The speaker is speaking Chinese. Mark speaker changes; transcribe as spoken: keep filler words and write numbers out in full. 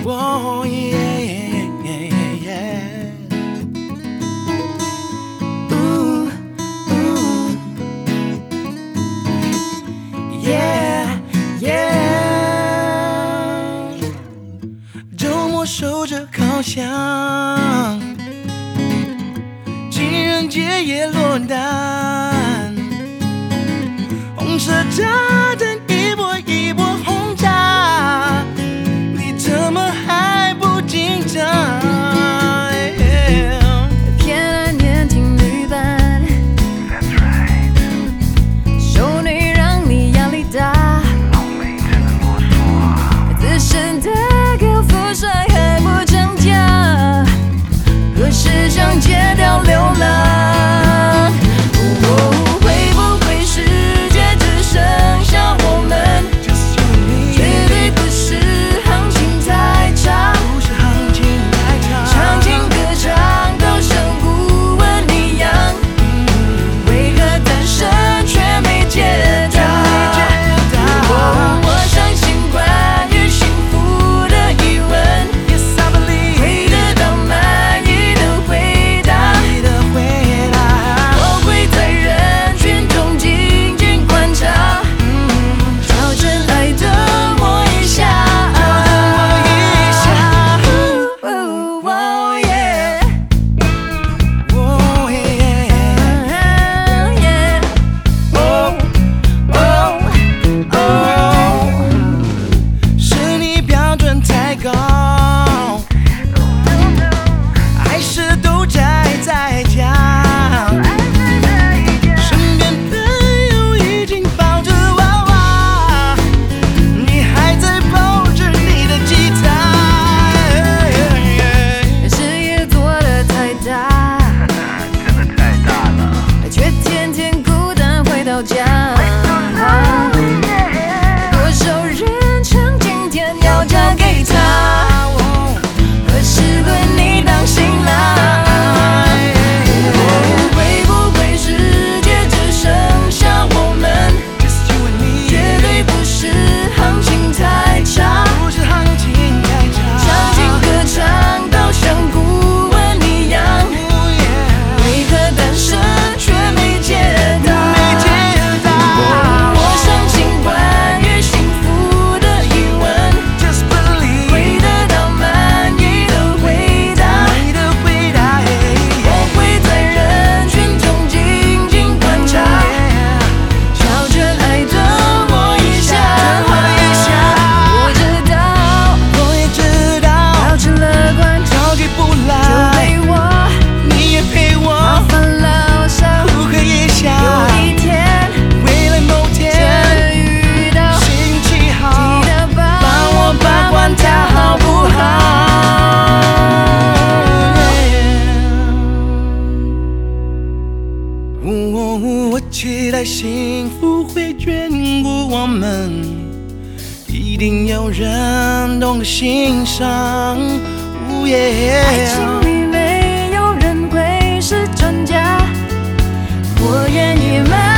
Speaker 1: 哦耶耶耶 Ooh ooh Yeah yeah 周末守着烤箱，情人节也落单，红色炸弹一波一波轰炸，你怎么还不紧张？
Speaker 2: 偏爱年轻女伴，熟女让你压力大，资深的高富帅还不涨价，何时想戒掉流浪？哦，会不会世界只剩下我们？绝对不是行情太差，
Speaker 1: 不是行情太差，
Speaker 2: 唱情歌唱到像顾问一样，为何单身却没解答？哦，我相信关于幸福的疑问，
Speaker 1: Yes I believe
Speaker 2: 会得到满意的回答。
Speaker 1: 你的回答，
Speaker 2: 我会在人群中静静观察，找真爱的我一下。哦哦耶
Speaker 1: 哦耶
Speaker 2: 耶哦哦哦，
Speaker 1: 是你标准太高，还是都宅在家？身边朋友已经抱着娃娃，你还在抱着你的吉他。
Speaker 2: 事业做得太大，
Speaker 3: 真的太大了。
Speaker 2: 却天天孤单回到家。多少人唱今天要嫁给他，何时轮你当新郎？会不会世界只剩下我们？
Speaker 1: Just you and me
Speaker 2: 绝对不是行情太差，
Speaker 1: 不是行情太差，
Speaker 2: 唱情歌唱到像顾问一样，
Speaker 1: 哦耶
Speaker 2: 为何单身却没解答？
Speaker 1: 没解答。
Speaker 2: 我相信关于幸福的疑问，
Speaker 1: Just believe
Speaker 2: 会得到满意的回答。
Speaker 1: 你的回答。
Speaker 2: 我会在人群中静静观察，找真爱的我一下。我知道，
Speaker 1: 我也知道，
Speaker 2: 保持乐观就
Speaker 1: 交给不来，
Speaker 2: 陪我
Speaker 1: 你也陪
Speaker 2: 把
Speaker 1: 我，
Speaker 2: 烦恼少。
Speaker 1: 不可以想，
Speaker 2: 有一天
Speaker 1: 未来某
Speaker 2: 真
Speaker 1: 天
Speaker 2: 的遇到，
Speaker 1: 运气好，
Speaker 2: 记得
Speaker 1: 帮
Speaker 2: 帮
Speaker 1: 我把关它好不好？哦我期待幸福会眷顾我们，一定有人懂得欣赏。哦耶
Speaker 2: 爱情里没有人会是专家，我愿意买。